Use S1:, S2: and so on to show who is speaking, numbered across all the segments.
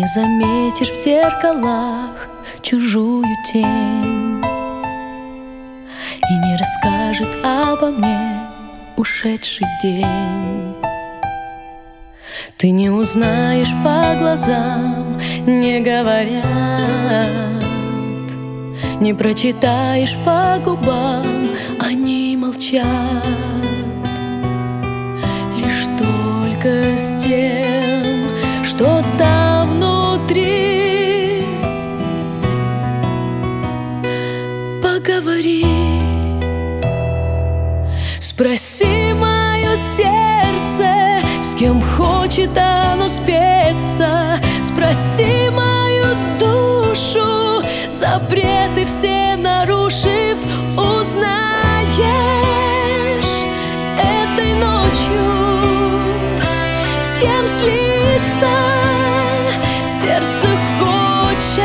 S1: не заметишь в зеркалах чужую тень, и не расскажет обо мне ушедший день. Ты не узнаешь по глазам, не говорят, не прочитаешь по губам, они молчат. Лишь только с тем, что там внутри, поговори. Спроси мое сердце, с кем хочет оно спеться. Спроси мою душу, запреты все нарушив, узнаешь этой ночью, с кем слиться сердце хочет.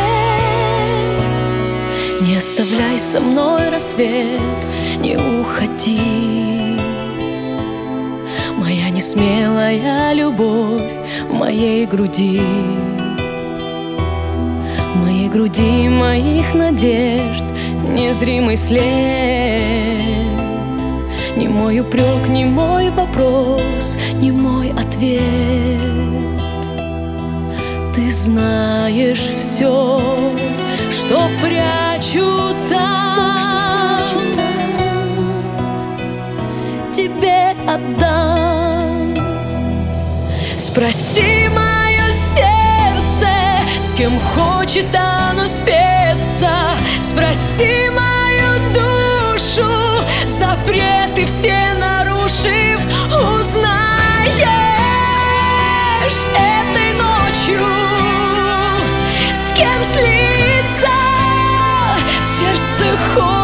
S1: Не оставляй со мной рассвет, не уходи. Моя несмелая любовь в моей груди, моих надежд незримый след. Не мой упрек, не мой вопрос, не мой ответ. Ты знаешь все, что прячу там, тебе отдам. Спроси мое сердце, с кем хочет оно спеться. Спроси мою душу, запреты все нарушив, узнаешь этой ночью, с кем слиться сердце хочет.